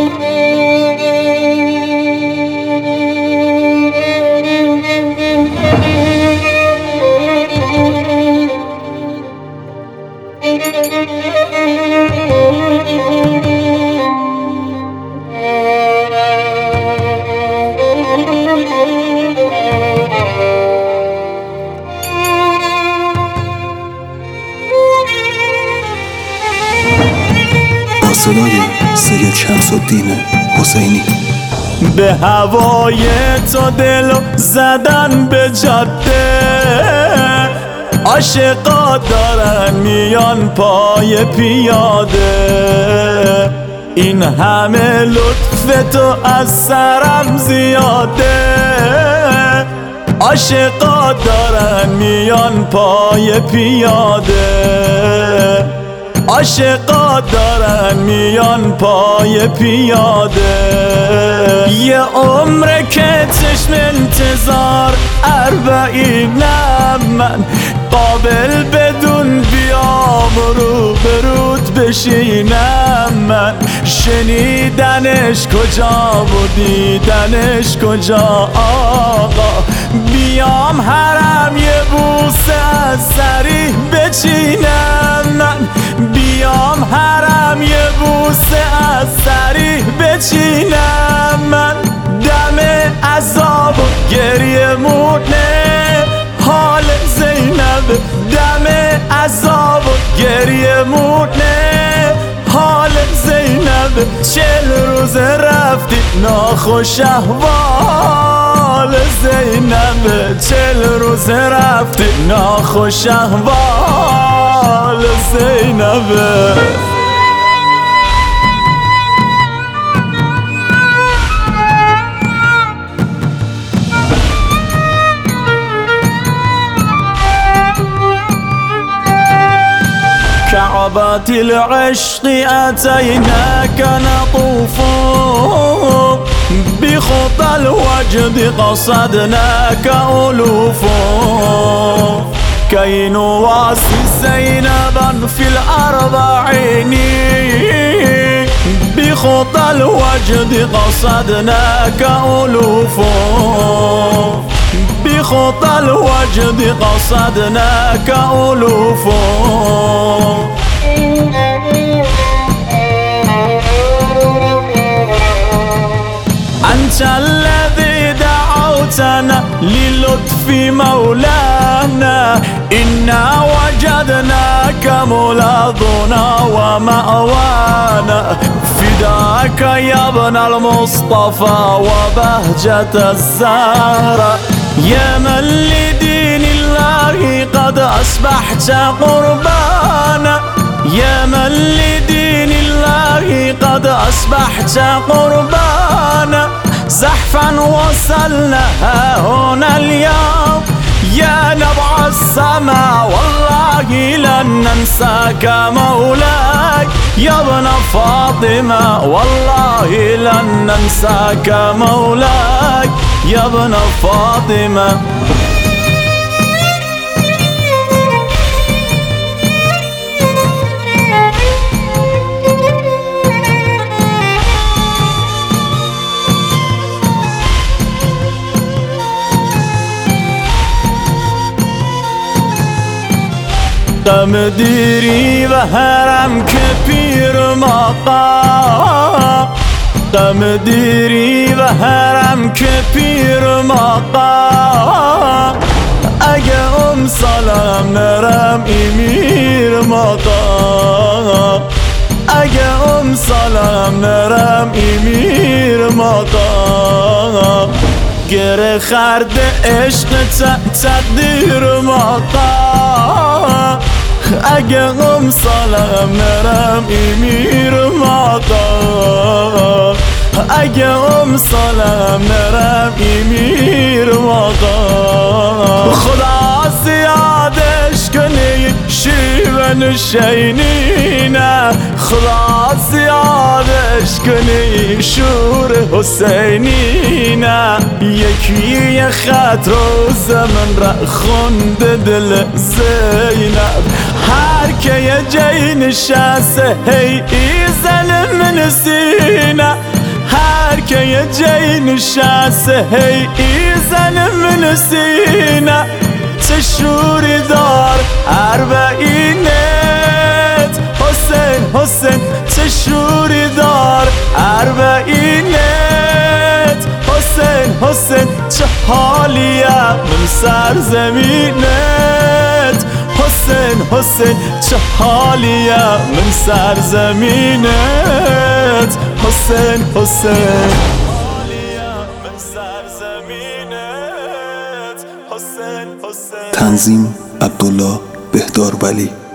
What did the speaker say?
صدای سید شمس‌الدین حسینی. به هوای تو دل زدن به جاده، عاشقا دارن میان پای پیاده. این همه لطف تو از سرم زیاده، عاشقا دارن میان پای پیاده. عاشقا دارن میان پای پیاده. یه عمره که چشم انتظار 40 من قابل بدون بیام رو برود بشینم من. شنیدنش کجا و دیدنش کجا آقا؟ بیام حرم یه بوسه از سری بچینم من. بیام حرم یه بوسه از سری بچینم من. دم عذاب و گریه مونه حال زینب، دم عذاب و گریه مونه حال زینب. 40 روز رفتی ناخوش احوال زینب، 40 روز رفتی ناخوش احوال زینب. كعبات العشق أتيناك نطوف، بخطى الوجد قصدناك ألوف. كي نواسي زينبا في الأربعين، بخطى الوجد قصدناك ألوف. بخطى الوجد قصدناك ألوف. أنت الذي دعوتنا للطف مولانا، إنا وجدناك ملاذنا ومأوانا. فداك يا ابن المصطفى وبهجة الزهرة، يا من لدين الله قد أصبحت قربانا. يا من لدين الله قد أصبحت قربانا. زحفا وصلنا هنا اليوم يا نبع السماء، والله لن ننساك مولاي يا ابن فاطمة. والله لن ننساك مولاي يا ابن فاطمة. غم دیری و حرم که پیر مقام، غم دیری و حرم که پیر مقام. اگه سالم نرم امیر مقام، اگه سالم نرم امیر مقام. گره خرد عشق تقدیر مقام. اگه سالم نرم امیر مقام، اگه سالم نرم امیر مقام. خدا زیادش کنی شیون شینینه، خدا زیادش کنی شور حسینینه. یکی خط رو زمن را خونده دل زینب، هر که یه جای نشسته هی ای زن من سینه. برکه جای نشسته هی ایزن من سینه چه شوری دار اربعینت حسین حسین چه شوری دار اربعینت حسین حسین چه حالیه من سرزمینت حسین حسین چه حالیه من سرزمینت حسین حسین حالیه من سرزمینت حسین حسین تنظیم عبدالله بهدار ولی